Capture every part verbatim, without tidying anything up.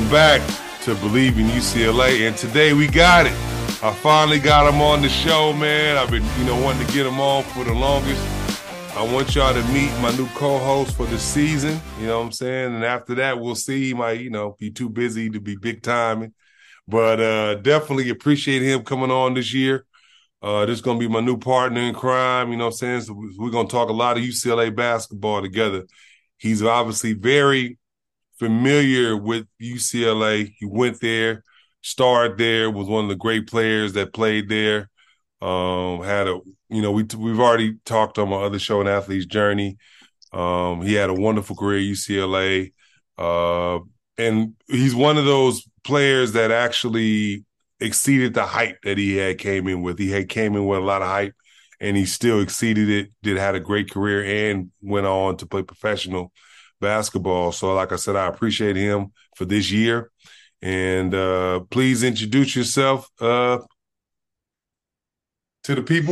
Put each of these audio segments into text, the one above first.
Welcome back to Believe in U C L A, and today we got it. I finally got him on the show, man. I've been, you know, wanting to get him on for the longest. I want y'all to meet my new co-host for the season, you know what I'm saying? And after that, we'll see. He might, you know, be too busy to be big timing. But uh, definitely appreciate him coming on this year. Uh, this is going to be my new partner in crime, you know what I'm saying? So we're going to talk a lot of U C L A basketball together. He's obviously very familiar with U C L A. He went there, starred there, was one of the great players that played there. Um, had a, you know, we, we've already talked on my other show, An Athlete's Journey. Um, he had a wonderful career at U C L A. Uh, and he's one of those players that actually exceeded the hype that he had came in with. He had came in with a lot of hype, and he still exceeded it, did had a great career, and went on to play professional basketball. So like I said, I appreciate him for this year. And uh, please introduce yourself uh, to the people.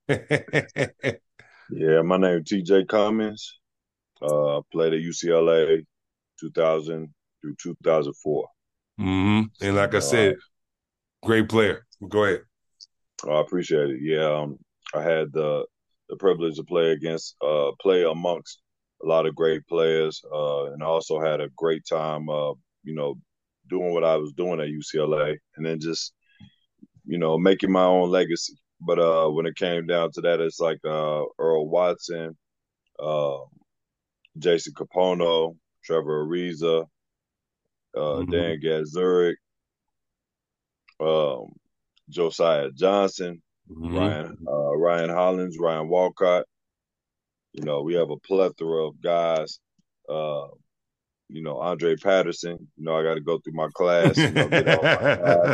Yeah, my name is T J Cummins. Uh, played at U C L A two thousand through two thousand four. Mm-hmm. And like I Uh, said, great player. Go ahead. I appreciate it. Yeah, um, I had the the privilege to play against, uh, play amongst a lot of great players, uh, and I also had a great time, uh, you know, doing what I was doing at U C L A, and then just, you know, making my own legacy. But uh, when it came down to that, it's like uh, Earl Watson, uh, Jason Capono, Trevor Ariza, uh, Mm-hmm. Dan Gadzuric, um, Josiah Johnson, Mm-hmm. Ryan uh, Ryan Hollins, Ryan Walcott. You know, we have a plethora of guys. Uh, you know, Andre Patterson. You know, I got to go through my class. You know, get all my guys.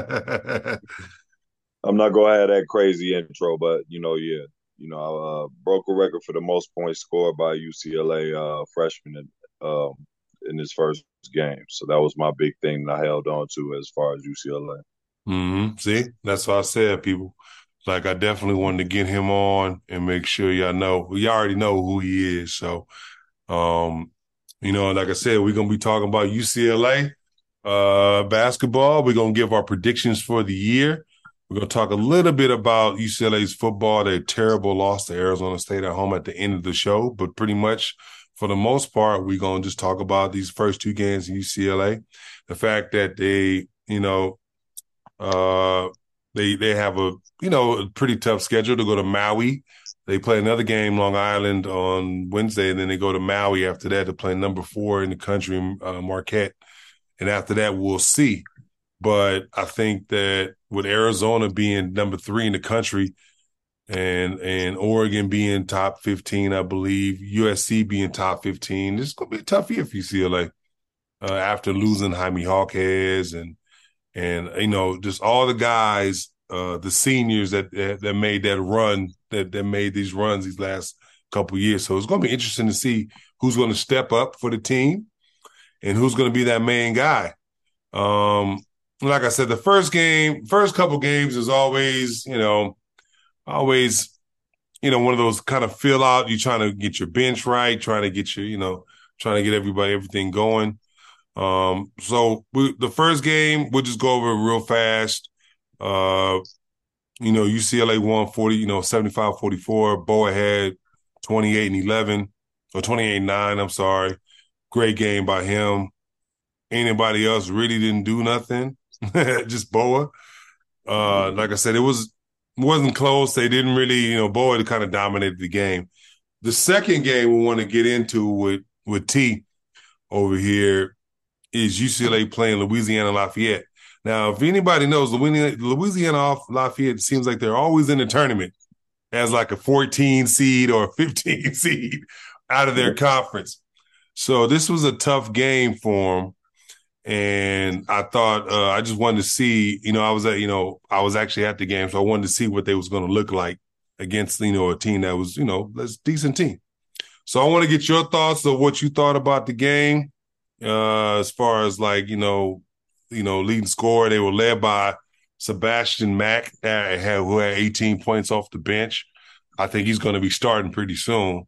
I'm not gonna have that crazy intro, but you know, yeah, you know, I uh, broke a record for the most points scored by a U C L A uh, freshman in, um, in his first game. So that was my big thing that I held on to as far as U C L A. Mm-hmm. See, that's what I said, people. Like, I definitely wanted to get him on and make sure y'all know. Y'all already know who he is. So, um, you know, like I said, we're going to be talking about U C L A uh, basketball. We're going to give our predictions for the year. We're going to talk a little bit about U C L A's football. Their terrible loss to Arizona State at home at the end of the show. But pretty much, for the most part, we're going to just talk about these first two games in U C L A. The fact that they, you know, uh, they they have a you know a pretty tough schedule to go to Maui. They play another game, Long Island, on Wednesday, and then they go to Maui after that to play number four in the country, uh, Marquette. And after that, we'll see. But I think that with Arizona being number three in the country and and Oregon being top fifteen, I believe, U S C being top fifteen, this is going to be a tough year for U C L A uh, after losing Jaime Hawkes and and you know just all the guys, uh, the seniors that, that that made that run, that that made these runs these last couple of years. So it's going to be interesting to see who's going to step up for the team and who's going to be that main guy. Um, like I said, the first game, first couple games is always, you know, always, you know, one of those kind of fill out. You're trying to get your bench right, trying to get your, you know, trying to get everybody, everything going. Um, so we, the first game, we'll just go over it real fast. Uh, you know, U C L A won forty, you know, seventy-five forty-four. Boa had twenty-eight and eleven, or twenty-eight and nine, I'm sorry. Great game by him. Anybody else really didn't do nothing. Just Boa. Uh, like I said, it was wasn't close. They didn't really, you know, Boa kind of dominated the game. The second game we want to get into with with T over here is U C L A playing Louisiana Lafayette. Now, if anybody knows, Louisiana, Louisiana Lafayette seems like they're always in the tournament as like a fourteen seed or a fifteen seed out of their conference. So this was a tough game for them. And I thought, uh, I just wanted to see, you know, I was at, you know, I was actually at the game, so I wanted to see what they was going to look like against, you know, a team that was, you know, a decent team. So I want to get your thoughts of what you thought about the game, uh, as far as like, you know, you know, leading scorer. They were led by Sebastian Mack, uh, who had eighteen points off the bench. I think he's going to be starting pretty soon.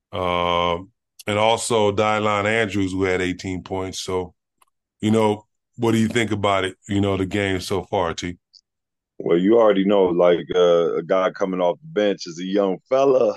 Uh, and also Dylan Andrews, who had eighteen points. So, you know, what do you think about it? You know, the game so far, T. Well, you already know, like uh, a guy coming off the bench is a young fella.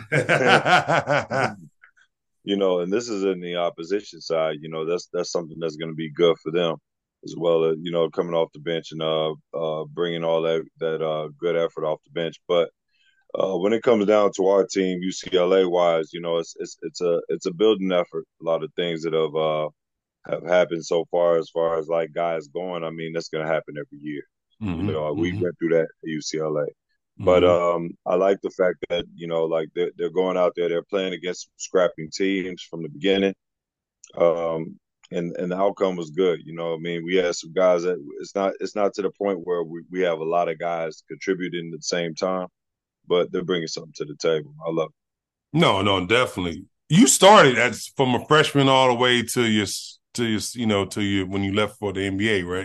You know, and this is in the opposition side. You know, that's that's something that's going to be good for them as well. As, you know, coming off the bench and uh, uh, bringing all that that uh, good effort off the bench. But uh, when it comes down to our team, U C L A wise, you know, it's it's it's a it's a building effort. A lot of things that have uh, have happened so far, as far as like guys going. I mean, that's going to happen every year. You hmm know, we hmm went through that at U C L A. But hmm um, I like the fact that, you know, like they're, they're going out there, they're playing against scrapping teams from the beginning. Um, and, and the outcome was good. You know, I mean, we had some guys that it's not it's not to the point where we, we have a lot of guys contributing at the same time, but they're bringing something to the table. I love No, no, definitely. You started as from a freshman all the way to your to your you know to your when you left for the N B A, right?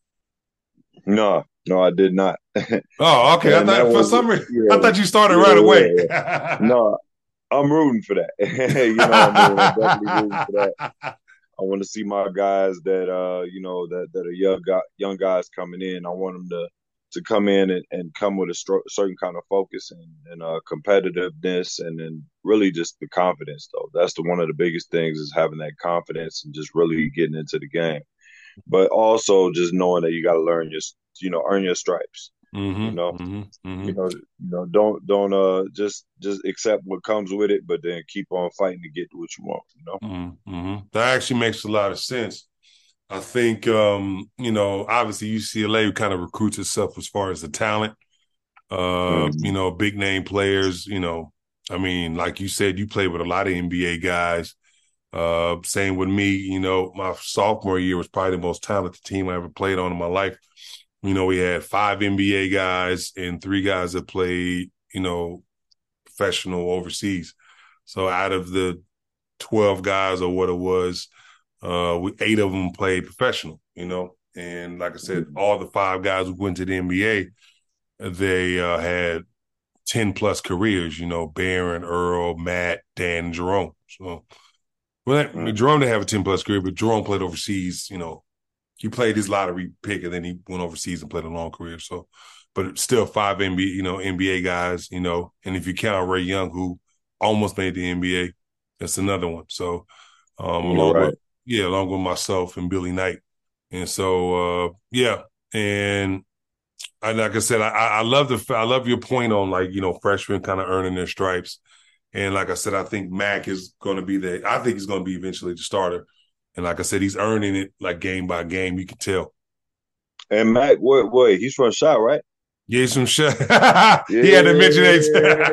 it. No, no, I did not. Oh, okay. I And that thought for was, some reason I yeah, thought you started yeah, right yeah, away. yeah. No, I'm rooting for that. You know what I mean? I'm definitely rooting for that. I want to see my guys that uh you know that that are young guy, young guys coming in. I want them to to come in and, and come with a stro- certain kind of focus and, and uh, competitiveness, and then really just the confidence. Though that's the one of the biggest things is having that confidence and just really getting into the game. But also just knowing that you got to learn your you know earn your stripes. You hmm know, hmm you hmm know, you know, don't don't uh just just accept what comes with it, but then keep on fighting to get to what you want. You know. hmm That actually makes a lot of sense. I think um, you know, obviously U C L A kind of recruits itself as far as the talent. Uh, you Mm-hmm. know, big name players, you know. I mean, like you said, you played with a lot of N B A guys. Uh, same with me, you know, my sophomore year was probably the most talented team I ever played on in my life. You know, we had five N B A guys and three guys that played, you know, professional overseas. So out of the twelve guys or what it was, uh, we eight of them played professional, you know. And like I said, all the five guys who went to the N B A, they uh, had ten plus careers, you know, Baron, Earl, Matt, Dan, and Jerome. So, well, I mean, Mm-hmm. Jerome didn't have a ten plus career, but Jerome played overseas, you know. He played his lottery pick and then he went overseas and played a long career. So, but still five N B A, you know, N B A guys, you know, and if you count Ray Young, who almost made the N B A, that's another one. So, um, You're along with, right. yeah, along with myself and Billy Knight. And so, uh, yeah. And I, like I said, I, I love the, I love your point on like, you know, freshmen kind of earning their stripes. And like I said, I think Mac is going to be the, I think he's going to be eventually the starter. And like I said, he's earning it like game by game. You can tell. And Mac, wait, wait, he's from Shot, right? Gave some shit. He had to mention Yeah.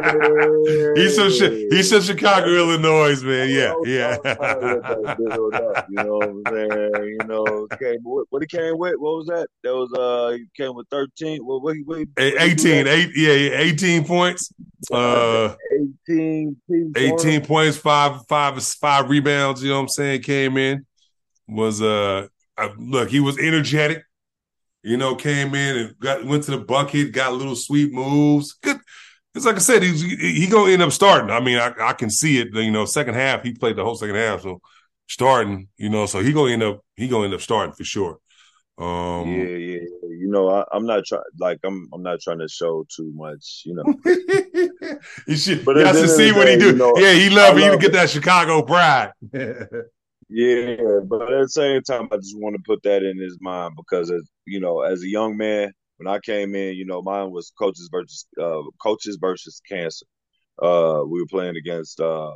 it. he's from he's from Chicago, That's Illinois, I man. Yeah, was, I was trying to let that yeah. build up. You know what I'm saying? You know, came what, what he came with? What was that? That was uh, he came with thirteen. What what he what he, what he do eighteen, that? eight, yeah, yeah, eighteen points. God, Uh, eighteen team pointer. eighteen points, five, five, five rebounds. You know what I'm saying? Came in was uh, uh look, he was energetic. You know, came in and got went to the bucket, got little sweet moves. Good. It's like I said, he's he, he gonna end up starting. I mean, I, I can see it. You know, second half he played the whole second half, so starting. You know, so he gonna end up he gonna end up starting for sure. Yeah, Um, yeah, yeah. You know, I, I'm not trying like I'm I'm not trying to show too much. You know, you should but you at got the to end of see the what he day, you do. know, Yeah, he I love it. He love get that Chicago pride. Yeah, but at the same time, I just want to put that in his mind because, as you know, as a young man, when I came in, you know, mine was coaches versus uh, coaches versus cancer. Uh, we were playing against uh,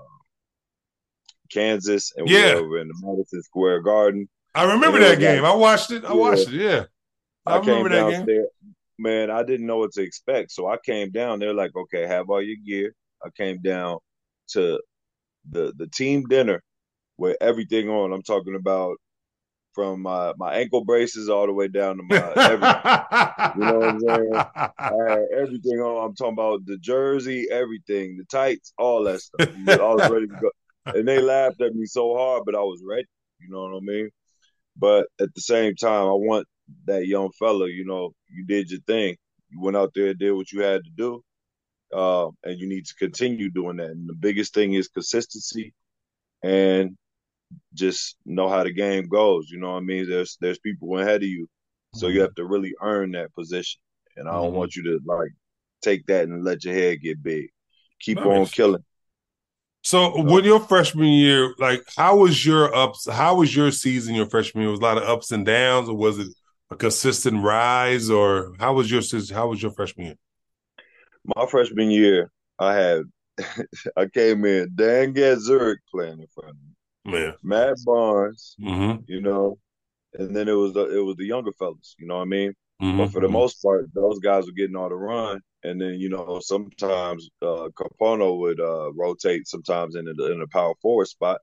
Kansas, and we were Yeah, over in the Madison Square Garden, I and remember it was that like, game. I watched it. I yeah, watched it. Yeah, I I remember came that game. downstairs, man. I didn't know what to expect, so I came down. They're like, okay, have all your gear. I came down to the the team dinner with everything on. I'm talking about from my my ankle braces all the way down to my everything. You know what I'm saying? I had everything on. I'm talking about the jersey, everything, the tights, all that stuff. I was ready to go, and they laughed at me so hard, but I was ready. You know what I mean? But at the same time, I want that young fella. You know, you did your thing. You went out there and did what you had to do, uh, and you need to continue doing that. And the biggest thing is consistency and just know how the game goes. You know what I mean? There's there's people ahead of you, so you Mm-hmm. have to really earn that position. And I don't Mm-hmm. want you to like take that and let your head get big. Keep That on makes sense. killing. So, You know, with your freshman year, like, how was your ups? How was your season? Your freshman year was a lot of ups and downs, or was it a consistent rise? Or how was your how was your freshman year? my freshman year, I had I came in Dan Gadzuric playing in front of me, Man. Matt Barnes, Mm-hmm. you know, and then it was the it was the younger fellas. You know what I mean? But for the Mm-hmm. most part, those guys were getting all the run, and then you know sometimes uh, Capono would uh, rotate sometimes in the in the power forward spot.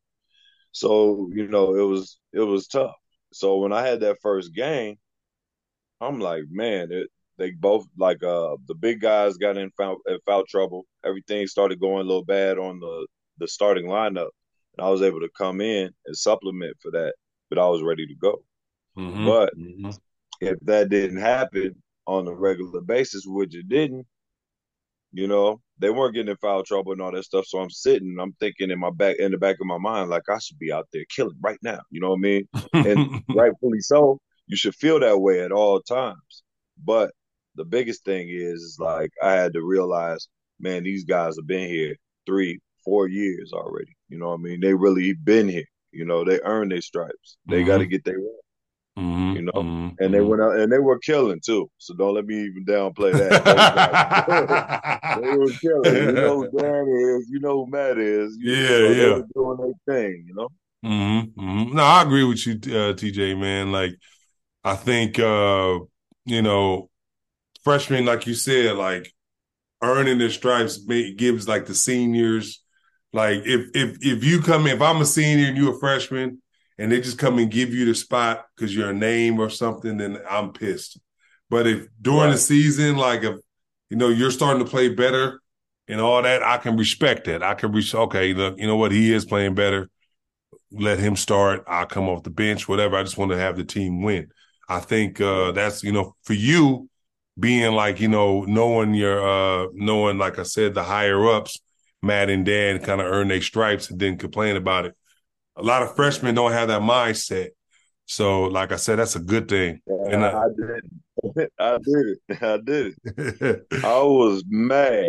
So you know it was it was tough. So when I had that first game, I'm like, man, it, they both like uh the big guys got in foul, in foul trouble. Everything started going a little bad on the the starting lineup, and I was able to come in and supplement for that. But I was ready to go. But Mm-hmm. if that didn't happen on a regular basis, which it didn't, you know, they weren't getting in foul trouble and all that stuff. So I'm sitting, I'm thinking in my back, in the back of my mind, like I should be out there killing right now. You know what I mean? And Mm-hmm. rightfully so, you should feel that way at all times. But the biggest thing is, is like I had to realize, man, these guys have been here three, four years already. You know what I mean? They really been here. You know, they earned their stripes. They got to Mm-hmm. get their you know. And they Mm-hmm. went out and they were killing too. So don't let me even downplay that. Those guys, they were killing. You know who Dan is. You know who Matt is. You, you Yeah, know they yeah. were doing their thing. You know. Mm-hmm. Mm-hmm. No, I agree with you, uh, T J, man. Like, I think, uh, you know, freshmen, like you said, like earning their stripes may, gives like the seniors, like if if if you come in, if I'm a senior and you're a freshman, and they just come and give you the spot because you're a name or something, then I'm pissed. But if during the Right. season, like if you know you're starting to play better and all that, I can respect that. I can reach. Okay, look, you know what? He is playing better. Let him start. I'll come off the bench, whatever. I just want to have the team win. I think uh, Right. that's, you know, for you being like, you know, knowing your, uh, knowing, like I said, the higher ups, Matt and Dan kind of earn their stripes and didn't complain about it. A lot of freshmen don't have that mindset. So, like I said, that's a good thing. And Yeah, uh, I did. I did it. I did it. I was mad.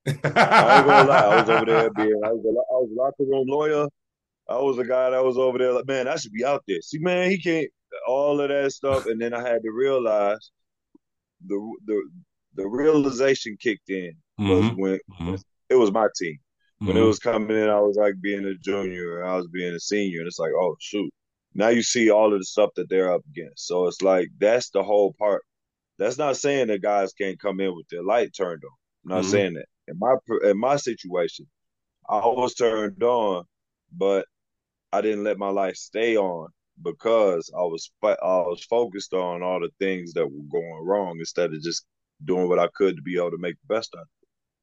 I ain't gonna lie. I was over there being. I was a, I was a locker room lawyer. I was a guy that was over there like, man, I should be out there. See, man, he can't. All of that stuff, and then I had to realize the the the realization kicked in was mm-hmm, when mm-hmm, it was my team. When it mm-hmm, was coming in, I was like being a junior, I was being a senior, and it's like, oh shoot. Now you see all of the stuff that they're up against. So it's like that's the whole part. That's not saying that guys can't come in with their light turned on. I'm not mm-hmm, saying that. In my in my situation, I was turned on, but I didn't let my life stay on because I was I was focused on all the things that were going wrong instead of just doing what I could to be able to make the best out of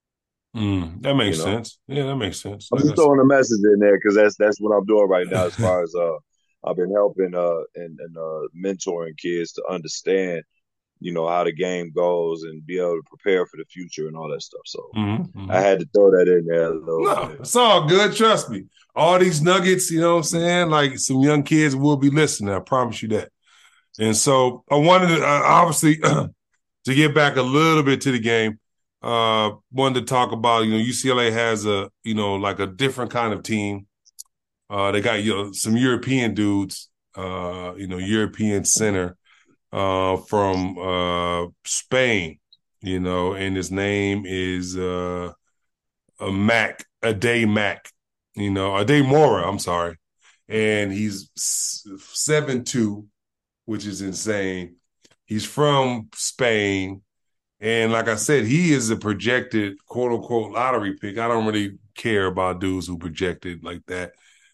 mm. That it. You makes know, sense. Yeah, that makes sense. I'm Like just I said. throwing a message in there because that's that's what I'm doing right now. As far as uh, I've been helping uh and and uh mentoring kids to understand you know how the game goes and be able to prepare for the future and all that stuff. So Mm-hmm, I mm-hmm. had to throw that in there a little No, bit. it's all good. Trust me. All these nuggets, you know what I'm saying? Like some young kids will be listening. I promise you that. And so I wanted to, uh, obviously, to get back a little bit to the game, uh, wanted to talk about, you know, U C L A has a, you know, like a different kind of team. Uh, they got, you know, some European dudes, uh, you know, European center, uh, from, uh, Spain, you know, and his name is, uh, a Mac, a day Mac, you know, a day Mora, I'm sorry. And he's seven two, which is insane. He's from Spain. And like I said, he is a projected quote unquote lottery pick. I don't really care about dudes who projected like that.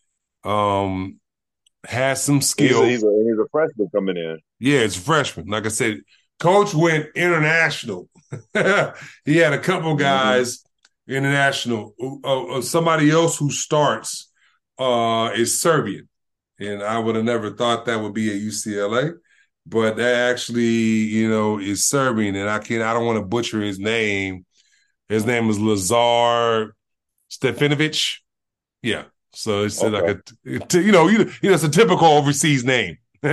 Um, has some He's a, skill. he's a he's a freshman coming in. Yeah, it's a freshman. Like I said, coach went international. He had a couple Mm-hmm. guys international. Uh, uh, somebody else who starts uh, is Serbian, and I would have never thought that would be at U C L A, but that actually, you know, is Serbian, and I can't. I don't want to butcher his name. His name is Lazar Stefanovic. Yeah. So it's like Okay. a, you know, you, you know, it's a typical overseas name.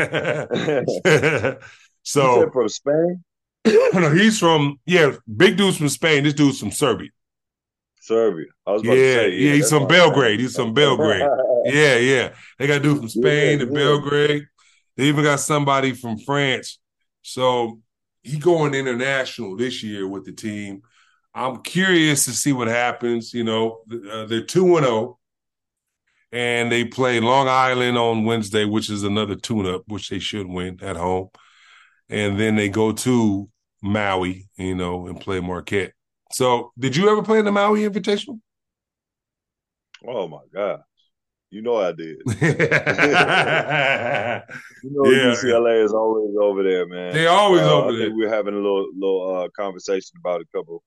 You said So, from Spain? no, he's from, yeah, big dude's from Spain. This dude's from Serbia. Serbia. I was about to Yeah, say, yeah, yeah, he's that's from my Belgrade. family. He's from Belgrade. Yeah, yeah. They got a dude from Yeah, Spain and yeah. Belgrade. They even got somebody from France. So he going international this year with the team. I'm curious to see what happens. You know, uh, they're two and zero, and they play Long Island on Wednesday, which is another tune-up, which they should win at home. And then they go to Maui, you know, and play Marquette. So, did you ever play in the Maui Invitational? Oh my God. You know I did. yeah, You know yeah. U C L A is always over there, man. They always Uh, I over there. think we were having a little little uh, conversation about a couple.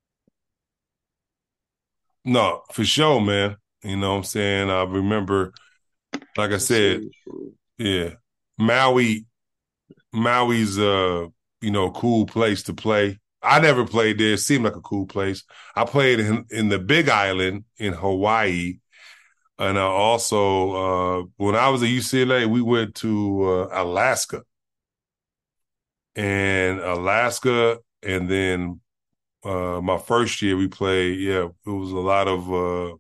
No, for sure, man. You know what I'm saying? I remember, like I Let's said, see. yeah, Maui, Maui's uh, you know, cool place to play. I never played there. It seemed like a cool place. I played in, in the Big Island in Hawaii. And I also, uh, when I was at U C L A, we went to uh, Alaska. And Alaska, and then uh, my first year we played, yeah, it was a lot of, uh,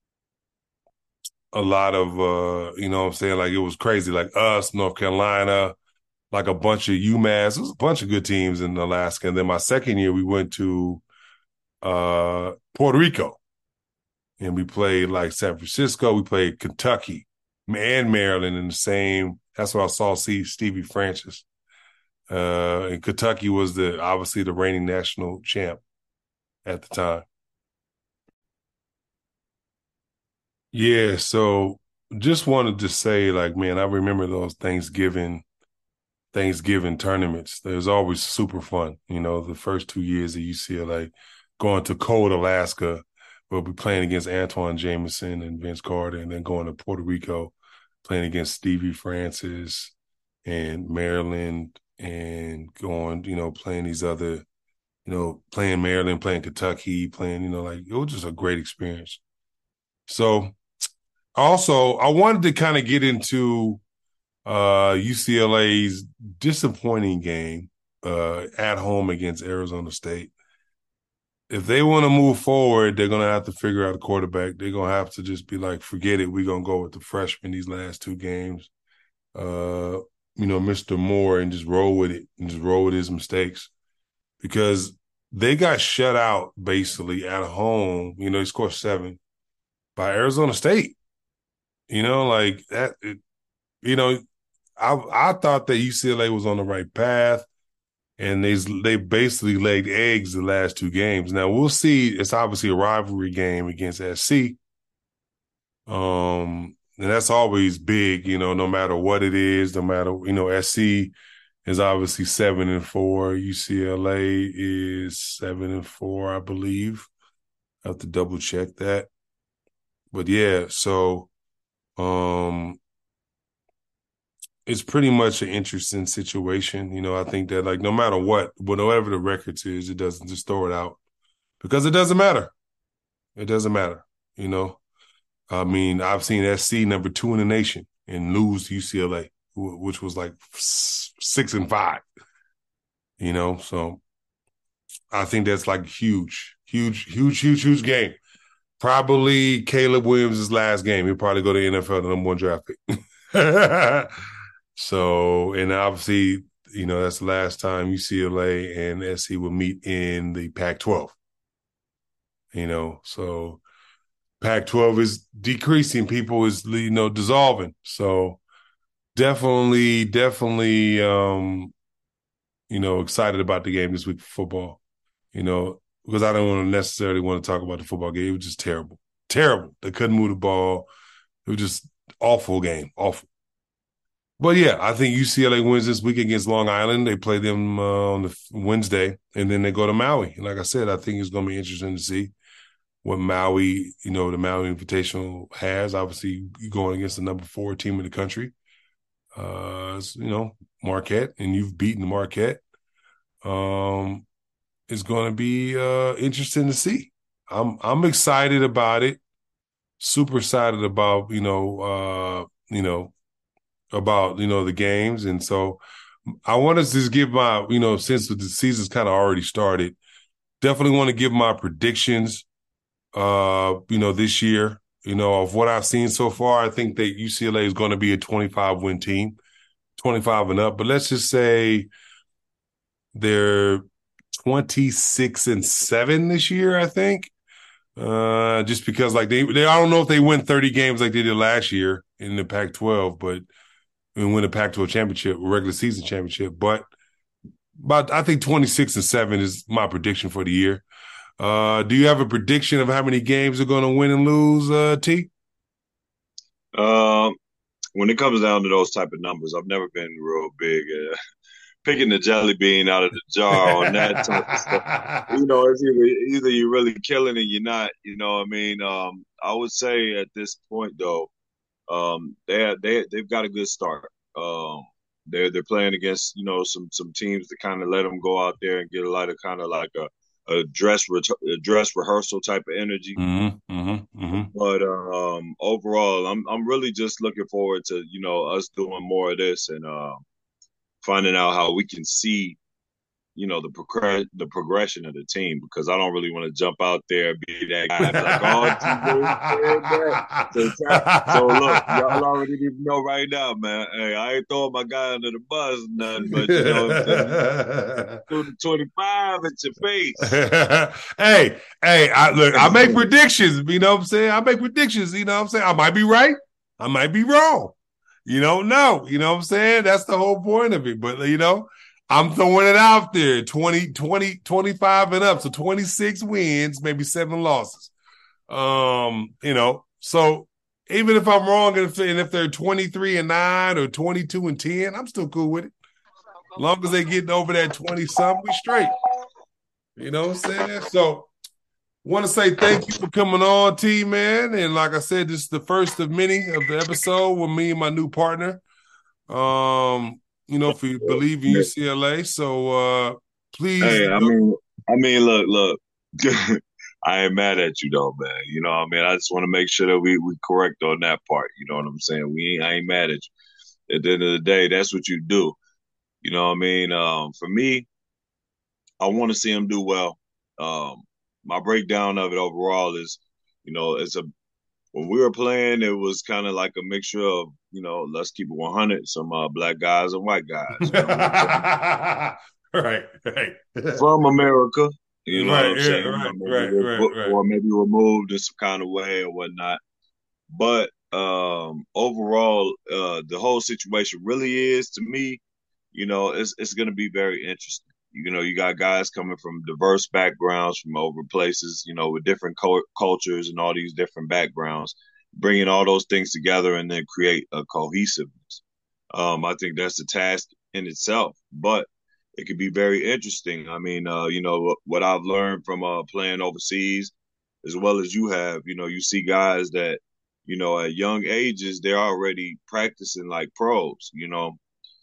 a lot of, uh, you know what I'm saying? Like it was crazy. Like us, North Carolina, like a bunch of UMass. It was a bunch of good teams in Alaska. And then my second year, we went to uh, Puerto Rico and we played like San Francisco. We played Kentucky and Maryland in the same. That's where I saw see Stevie Francis. Uh, and Kentucky was the obviously the reigning national champ at the time. Yeah, so just wanted to say, like, man, I remember those Thanksgiving Thanksgiving tournaments. It was always super fun. You know, the first two years at U C L A, going to cold Alaska, we'll be playing against Antoine Jameson and Vince Carter, and then going to Puerto Rico, playing against Stevie Francis and Maryland, and going, you know, playing these other, you know, playing Maryland, playing Kentucky, playing, you know, like it was just a great experience. So also, I wanted to kind of get into uh, U C L A's disappointing game uh, at home against Arizona State. If they want to move forward, they're going to have to figure out a quarterback. They're going to have to just be like, forget it. We're going to go with the freshman these last two games. Uh, you know, Mister Moore, and just roll with it and just roll with his mistakes because they got shut out basically at home. You know, he scored seven by Arizona State. You know, like that. It, you know, I I thought that U C L A was on the right path, and they they basically laid eggs the last two games. Now we'll see. It's obviously a rivalry game against S C, um, and that's always big. You know, no matter what it is, no matter you know, S C is obviously seven and four. U C L A is seven and four, I believe. I have to double check that, but yeah. So, um, it's pretty much an interesting situation. You know, I think that like no matter what, whatever the records is, it doesn't just throw it out because it doesn't matter. It doesn't matter. You know, I mean, I've seen S C number two in the nation and lose to U C L A, which was like six and five. You know, so I think that's like huge, huge, huge, huge, huge game. Probably Caleb Williams' last game. He'll probably go to the N F L, the number one draft pick. So, and obviously, you know, that's the last time U C L A and S C will meet in the Pac twelve. You know, so Pac twelve is decreasing. People is, you know, dissolving. So definitely, definitely, um, you know, excited about the game this week for football, you know, because I don't want to necessarily want to talk about the football game. It was just terrible. Terrible. They couldn't move the ball. It was just awful game. Awful. But yeah, I think U C L A wins this week against Long Island. They play them uh, on the Wednesday, and then they go to Maui. And like I said, I think it's going to be interesting to see what Maui, you know, the Maui Invitational has. Obviously, going against the number four team in the country, uh, you know, Marquette, and you've beaten Marquette. Um, it's going to be uh, interesting to see. I'm I'm excited about it. super excited about, you know, uh, you know, about, you know, the games. And so I want to just give my, you know, since the season's kind of already started, definitely want to give my predictions, uh, you know, this year, you know, of what I've seen so far. I think that U C L A is going to be a twenty-five win team, twenty-five and up. But let's just say they're twenty-six and seven this year, I think. Uh, just because like they, they, I don't know if they win thirty games like they did last year in the Pac twelve, but and win a Pac twelve championship, regular season championship. But, but I think twenty-six and seven is my prediction for the year. Uh, do you have a prediction of how many games they're going to win and lose, uh, T? Um, when it comes down to those type of numbers, I've never been real big at picking the jelly bean out of the jar on that type of stuff. You know, it's either either you're really killing it, you're not. You know what I mean? Um, I would say at this point though, um, they they they've got a good start. Um, they're they're playing against you know some some teams that kind of let them go out there and get a lot of kind of like a a dress re- a dress rehearsal type of energy. Mm-hmm, mm-hmm, mm-hmm. But um, overall, I'm I'm really just looking forward to you know us doing more of this and uh, finding out how we can see you know the progress the progression of the team because I don't really want to jump out there and be that guy and be like, oh, T J said that. So so look, y'all already need to know right now, man. Hey, I ain't throwing my guy under the bus or nothing, but you know what I'm saying. Through the twenty-five at your face. hey, hey, I look, I make predictions, you know what I'm saying? I make predictions, you know what I'm saying? I might be right, I might be wrong. You don't know, you know what I'm saying? That's the whole point of it. But you know, I'm throwing it out there. twenty, twenty, twenty-five and up. So twenty-six wins, maybe seven losses. Um, you know, so even if I'm wrong and if, and if they're twenty-three and nine or twenty-two and ten, I'm still cool with it. As long as they getting over that twenty something, we straight. You know what I'm saying? So want to say thank you for coming on, T man. And like I said, this is the first of many of the episode with me and my new partner. Um, you know, if you believe in U C L A. So uh please, Hey, you I know, mean, I mean, look, look. I ain't mad at you though, man. You know what I mean? I just want to make sure that we we correct on that part. You know what I'm saying? We ain't, I ain't mad at you. At the end of the day, that's what you do. You know what I mean? Um, for me, I want to see him do well. Um, my breakdown of it overall is, you know, it's a when we were playing, it was kind of like a mixture of, you know, let's keep it one hundred, some uh, black guys and white guys. You know what I'm saying? right, right. From America. You know what Right, I'm yeah, saying? You know, right, maybe right, right, re- right. or maybe removed in some kind of way or whatnot. But um, overall, uh, the whole situation really is to me, you know, it's it's going to be very interesting. You know, you got guys coming from diverse backgrounds from over places, you know, with different co- cultures and all these different backgrounds, bringing all those things together and then create a cohesiveness. Um, I think that's a task in itself, but it could be very interesting. I mean, uh, you know, what I've learned from uh, playing overseas, as well as you have, you know, you see guys that, you know, at young ages, they're already practicing like pros, you know,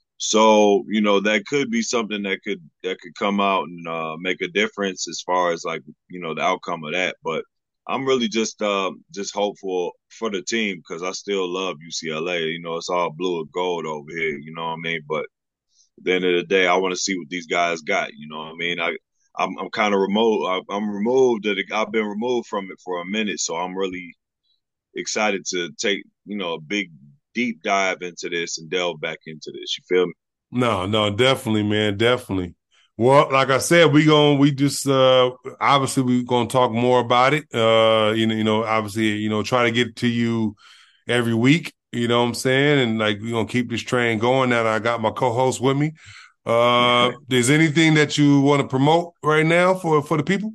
so, you know, that could be something that could that could come out and uh, make a difference as far as like, you know, the outcome of that. But I'm really just uh, just hopeful for the team because I still love U C L A. You know, it's all blue and gold over here. You know what I mean? But at the end of the day, I want to see what these guys got. You know what I mean? I I'm, I'm kind of remote. I'm removed. That I've been removed from it for a minute, so I'm really excited to take you know a big deep dive into this and delve back into this. You feel me? No, no, definitely, man, definitely. Well, like I said, we going we just uh obviously we gonna talk more about it. Uh, you know, you know, obviously, you know, try to get to you every week, you know what I'm saying? And like we're gonna keep this train going. Now that I got my co-host with me. Uh, there's anything that you want to promote right now for for the people?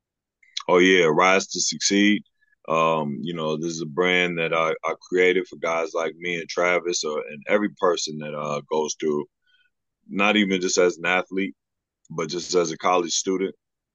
Oh yeah, Rise to Succeed. Um, you know, this is a brand that I, I created for guys like me and Travis, or and every person that uh, goes through, not even just as an athlete, but just as a college student.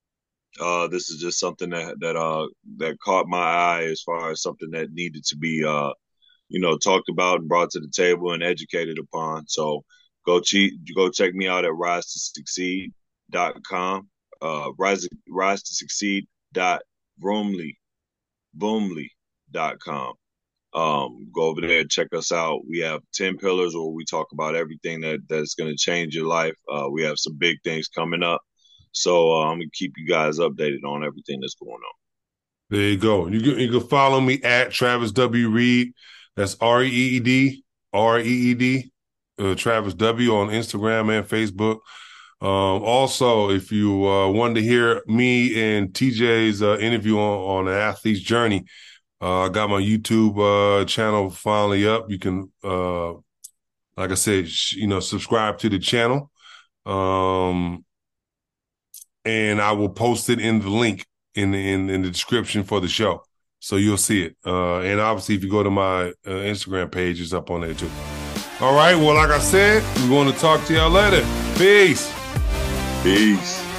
Uh, this is just something that that uh that caught my eye as far as something that needed to be uh you know talked about and brought to the table and educated upon. So go cheat, go check me out at rise to succeed dot com. Uh, rise rise to succeed dot Bromley Boomly, dot com. Um, go over there, check us out. We have ten pillars where we talk about everything that that's going to change your life. Uh, we have some big things coming up. So uh, I'm going to keep you guys updated on everything that's going on. There you go. You can, you can follow me at Travis W. Reed. That's R E E D, R E E D, uh, Travis W. on Instagram and Facebook. Um, also, if you uh, wanted to hear me and T J's uh, interview on, on an athlete's journey, uh, I got my YouTube uh, channel finally up. You can, uh, like I said, sh- you know, subscribe to the channel. Um, and I will post it in the link in the, in, in the description for the show. So you'll see it. Uh, and obviously, if you go to my uh, Instagram page, it's up on there too. All right. Well, like I said, we're going to talk to y'all later. Peace. Peace.